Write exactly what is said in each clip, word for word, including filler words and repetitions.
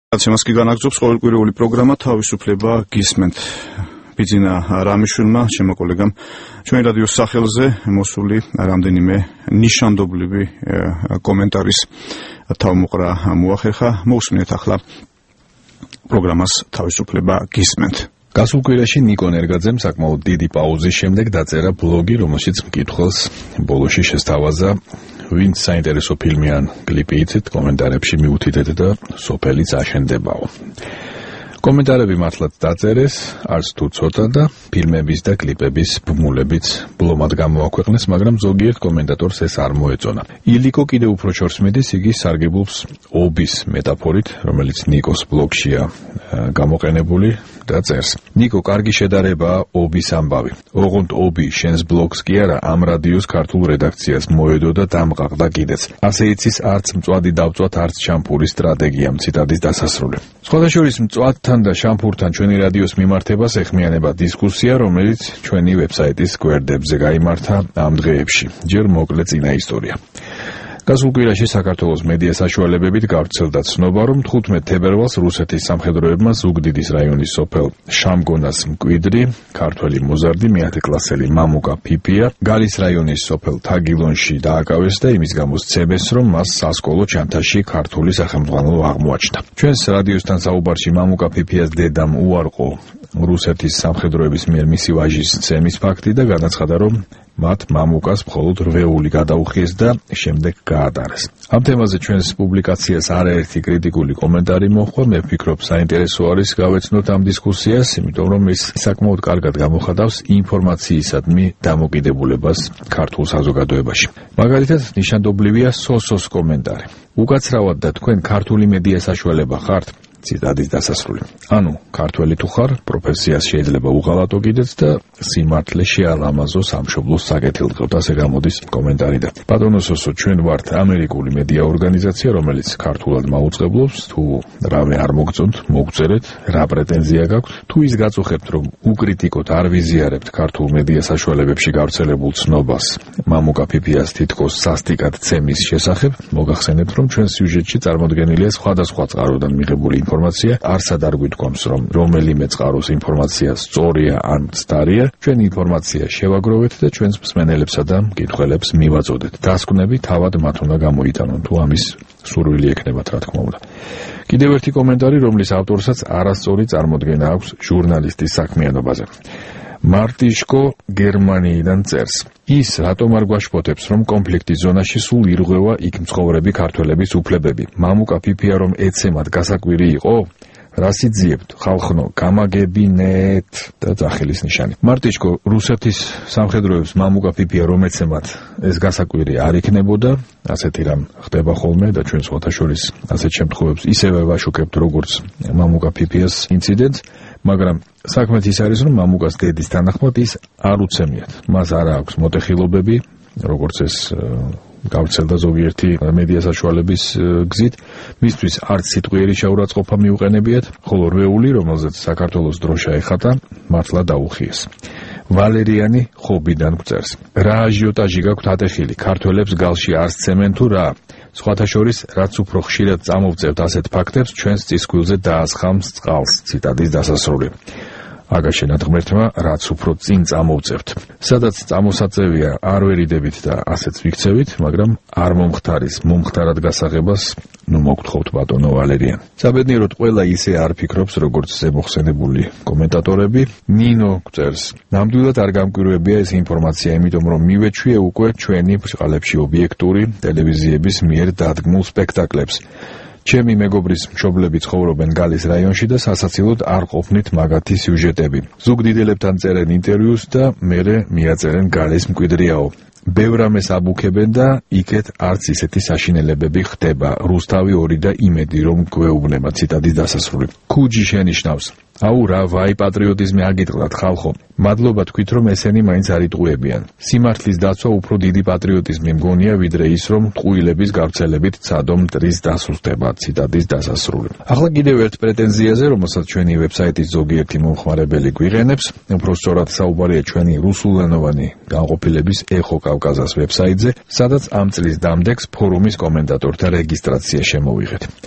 Რაცემას კი განაგრძობს ყოველკვირეული პროგრამა თავისუფლება გისმენთ. ბიძინა რამიშვილმა, ჩემო კოლეგამ, ჩვენი რადიოს სახელზე მოსული რამდენიმე ნიშანდობლივი კომენტარის თავმოყრა მოახერხა. მოусმინეთ ახლა პროგრამას თავისუფლება გისმენთ. გასულ კვირაში ნიკო ნერგაძემ საკმაოდ დიდი პაუზის შემდეგ დაწერა ბლოგი, რომელშიც მკითხველს ბოლოში შესთავაზა ვინც საინტერესო ფილმი ან კლიპი იცით, კომენტარებში მიუთითეთ და სოფელიც აშენდებაო. კომენტარები მართლაც დაწერეს, არც თუ ცოტა და ფილმების და კლიპების ბმულებიც ბლომად გამოაქვეყნეს, მაგრამ ზოგიერთ კომენტატორს ეს არ მოეწონა. ილიკო კიდევ უფრო ჩორს მიდის, იგი სარგებლობს ობის მეტაფორით, რომელიც ნიკოს ბლოგშია გამოყენებული და წერს. ნიკო, კარგი შედარებაა ობის ამბავი. ოღონდ ობი შენს ბლოგს კი არა, ამ რადიოს ქართულ რედაქციას მოედო და დამყაყდა კიდეც. ასე იცის, არც მწვადი დავწვათ, არც შამპურის სტრატეგიამ, ციტატის დასასრული. სხვადასხვა მწვადთან და შამპურთან ჩვენი რადიოს მიმართებას ეხმიანება დისკუსია, რომელიც ჩვენი ვებსაიტის გვერდებზე გაიმართა ამ დღეებში. ჯერ მოკლე წინა ისტორია. გასულ კვირაში საქართველოს მედია საშუალებებით გავრცელდა ცნობა, რომ თხუთმეტ თებერვალს რუსეთის სამხედროებმა ზუგდიდის რაიონის სოფელ შამგონას მკვიდრი, ქართველი მოზარდი მეათე კლასელი მამუკა ფიფია, გალის რაიონის სოფელ თაგილონში დააკავეს და იმის გამო სცემეს, რომ მას სასკოლო ჩანთაში ქართული სახელმძღვანელო აღმოაჩნდა. ჩვენს რადიოსთან საუბარში მამუკა ფიფიას დედამ უარყო რუსეთის სამხედროების მიერ მისი ვაჟის სცემის ფაქტი და განაცხადა, რომ მათ მამუკას მხოლოდ რვეული გადაუხიეს და შემდეგ გაატარეს. ამ თემაზე ჩვენს პუბლიკაციას არაერთი კრიტიკული კომენტარი მოჰყვა. მე ვფიქრობ, საინტერესო არის გავეცნოთ ამ დისკუსიას, იმიტომ რომ ის საკმაოდ კარგად გამოხატავს ინფორმაციისადმი დამოკიდებულებას ქართულ საზოგადოებაში. მაგალითად, ნიშანდობლივია სოსოს კომენტარი. უკაცრავად და თქვენ ქართული მედია საშუალება ხართ? ციტატის დასასრული. ანუ, ქართველი თუ ხარ, პროფესიას შეიძლება უღალატო კიდეც და სიმართლე შეალამაზო სამშობლოს საკეთილდღეოდ, ასე გამოდის კომენტარი და ბატონო სოსო, ჩვენ ვართ ამერიკული მედია ორგანიზაცია, რომელიც ქართულად მაუწყებლობს, თუ რამე არ მოგწონთ, მოგწერეთ, რა პრეტენზია გაქვთ, თუ ის გაწუხებთ, რომ უკრიტიკოთ, არ ვიზიარებთ ქართულ მედია საშუალებებში გავრცელებულ ცნობას მამუკა ფიფიას თითქოს სასტიკად ცემის შესახებ, მოგახსენებთ, რომ ჩვენ სიუჟეტში წარმოდგენილია სხვადასხვა წყაროდან მიღებული ინფორმაცია, არსად არ გვიტყობს, რომ რომელიმე წყაროს ინფორმაცია სწორია ან მცდარია, ჩვენ ინფორმაცია შევაგროვეთ და ჩვენს მსმენელებსა და მკითხველებს მივაწოდეთ. დასკვნები თავად მათ უნდა გამოიტანონ, თუ ამის სურვილი ექნებათ, რა თქმა უნდა. კიდევ ერთი კომენტარი, რომლის ავტორსაც არასწორი წარმოდგენა აქვს ჟურნალისტის საქმიანობაზე. მარტიშკო გერმანიიდან წერს. ის რატომ არ გვაშფოთებს, რომ კონფლიქტის ზონაში სულ ირღვევა იქ მცხოვრები ქართველების უფლებები? მამუკა ფიფია რომ ეცემად გასაკვირი იყო? რას იძიებთ, ხალხნო, გამაგებინეთ და ძახილის ნიშანი. მარტიშკო, რუსეთის სამხედროებს მამუკა ფიფია რომ ეცემად ეს გასაკვირი არ იქნებოდა, ასეთი რამ ხდება ხოლმე და ჩვენ სხვათა შორის ასეთ შემთხვევებს ისევე ვაშუქებთ, როგორც მამუკა ფიფიას ინციდენტს, მაგრამ საქმე ის არის, რომ მამუკას დედის თანახმად ის არ უცემიათ. მას არ აქვს მოტეხილობები, როგორც ეს გავრცელდა ზოგიერთი მედია საშუალების გზით, მისთვის არც სიტყვიერი შეურაცხყოფა მიუყენებიათ, ხოლო რვეული, რომელზეც საქართველოს დროშა ეხატა, მართლა დაუხიეს. ვალერიანი ხობიდან გვწერს. რა აჟიოტაჟი გაქვთ ატეხილი, ქართველებს გალში არ სცემენ თუ რა? სხვათა შორის, რაც უფრო ხშირად წამოვწევთ ასეთ ფაქტებს, ჩვენს წისქვილზე დაასხამს წყალს, ციტატის დასასრული. აგაშენათ ღმერთმა, რაც უფრო წინ წამოვწევთ. სადაც წამოსაწევია, არ ვერიდებით და ასეც ვიქცევით, მაგრამ არ მომხდარის, მომხდარად გასაღებას, ნუ მოგთხოვთ ბატონო ვალერიან. საბედნიეროდ ყველა ისე არ ფიქრობს, როგორც ზემოხსენებული კომენტატორები. ნინო გვწერს. ნამდვილად არ გამკვირვებია ეს ინფორმაცია, იმიტომ რომ მივეჩვიე უკვე ჩვენი ბრჭყალებში ობიექტური ტელევიზიების მიერ დადგმულ სპექტაკლებს. ჩემი მეგობრის მშობლები ცხოვრობენ გალის რაიონში და სასაცილოდ არ ყოფნით მაგათი სიუჟეტები. ზუგდიდელებთან წერენ ინტერვიუს და მერე მიაწერენ გალის მკვიდრიაო. ბევრ რამეს აბუქებენ და იქეთ არც ისეთი საშინელებები ხდება. რუსთავი ორი და იმედი რომ გვეუბნება, ციტატის დასასრული. ქუჯი შენიშნავს. აუ რა ვაი პატრიოტიზმი აგიტყდათ ხალხო. მადლობა თქვით რომ ესენი მაინც არ იტყუებიან. სიმართლის დაცვა უფრო დიდი პატრიოტიზმი მგონია ვიდრე ის რომ ტყუილების გავრცელებით ცადო მტრის დასუსტება, ციტატის დასასრული. ახლა კიდევ ერთ პრეტენზიაზე, რომელსაც ჩვენი ვებსაიტის ზოგიერთი მომხმარებელი გვიყენებს, უფრო სწორად საუბარია ჩვენი რუსულენოვანი განყოფილების ეხო კავკაზას ვებსაიტზე, სადაც ამ წლის დამდეგს ფორუმის კომენტატორთა რეგისტრაცია შემოვიღეთ.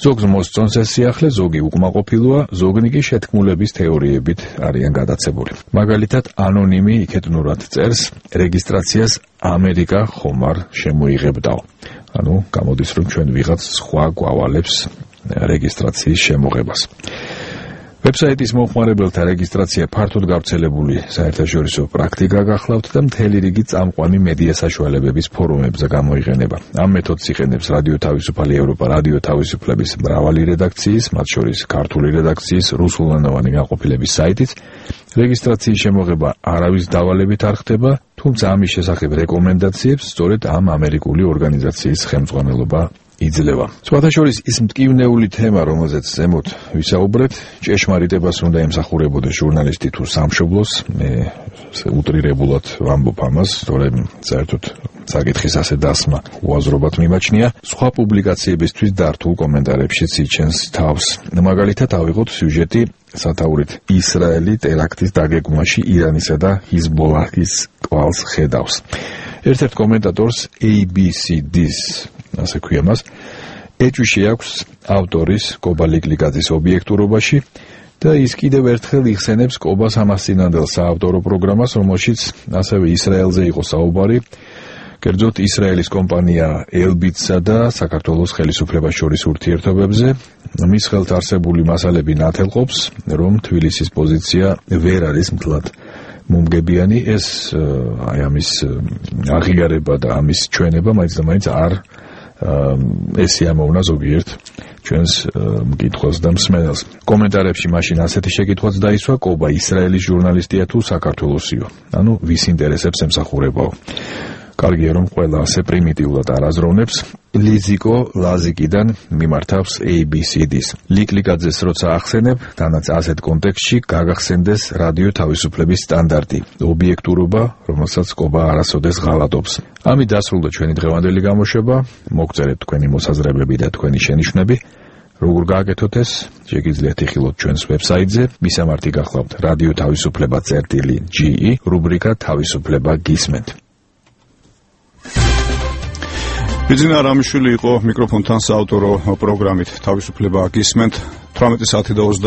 ზოგს მოსწონს ეს სიახლე, ზოგი უკმაყოფილოა, ზოგნი კი შეთქმულების თეორიებით არიან გადაცებული. მაგალითად, ანონიმი იქეთნურად წერს, რეგისტრაციას ამერიკა ხომ არ შემოიღებდაო. ანუ გამოდის, რომ ჩვენ ვიღაც სხვა გვავალებს რეგისტრაციის შემოღებას. ვებსაიტის მომხმარებელთა რეგისტრაცია ფართოდ გავრცელებული საერთაშორისო პრაქტიკა გახლავთ და მთელი რიგი წამყვანი მედია საშუალებების ფორუმებზე გამოიყენება. ამ მეთოდს იყენებს რადიო თავისუფალი ევროპა, რადიო თავისუფლების მრავალი რედაქციის, მათ შორის ქართული რედაქციის, რუსულენოვანი განყოფილების საიტიც. რეგისტრაციის შემოღება არავის დავალებით არ ხდება, თუმცა ამის შესახებ რეკომენდაციებს სწორედ ამ ამერიკული ორგანიზაციის ხელმძღვანელობა იძლევა. სხვათა შორის ის მტკივნეული თემა, რომელზეც ზემოთ ვისაუბრეთ, ჭეშმარიტებას უნდა ემსახურებოდეს ჟურნალისტი თუ სამშობლოს, მე უტრირებულად ვამბობ ამას, თორემ საერთოდ საკითხის ასე დასმა უაზრობად მიმაჩნია. სხვა პუბლიკაციებისთვის დართულ კომენტარებშიც იჩენს თავს. მაგალითად, ავიღოთ სიუჟეტი სათაურით ისრაელი ტერაქტის დაგეგმვაში ირანისა და ჰიზბოლაჰის კვალს ხედავს. ერთ-ერთ კომენტატორს A B C D-ს ასე ქვია მას, ეჭვი აქვს ავტორის კობა ლიკლიკაძის ობიექტურობაში და ის კიდევ ერთხელ იხსენებს კობას ამას წინანდელ საავტორო პროგრამას, რომელშიც ასევე ისრაელზე იყო საუბარი, კერძოდ ისრაელის კომპანია ელბიტსა და საქართველოს ხელისუფლებას შორის ურთიერთობებზე. მის ხელთ არსებული მასალები ნათელყოფს, რომ თბილისის პოზიცია ვერ არის მთლად მომგებიანი, ეს აი ამის აღიარება და ამის ჩვენება მაინც და მაინც არ ესე ამოვნა ზოგიერთ ჩვენს მკითხვას და მსმენელს. კომენტარებში მაშინ ასეთი შეკითხვაც დაისვა, კობა ისრაელის ჟურნალისტია თუ საქართველოსიო, ანუ ვის ინტერესებს ემსახურებაო. კარგია, რომ ყველა ასე პრიმიტიულად არ აზროვნებს. ლიზიკო ლაზიკიდან მიმართავს A B C D-ს. ლიკლიკაძეს როცა ახსენებ, თანაც ასეთ კონტექსტში გაგახსენდეს რადიო თავისუფლების სტანდარტი, ობიექტურობა, რომელსაც კობა არასოდეს ღალატობს. ამით დასრულდა ჩვენი დღევანდელი გამოშვება. მოგწერეთ თქვენი მოსაზრებები და თქვენი შენიშვნები. როგორ გააკეთოთ ეს, შეგიძლიათ იხილოთ ჩვენს ვებსაიტზე. მისამართი გახლავთ რადიო თავისუფლება წერტილი G E, რუბრიკა თავისუფლება გისმენთ. ბიძინა რამიშვილი იყო მიკროფონთან საავტორო პროგრამით თავისუფლება გისმენთ. თვრამეტი საათი და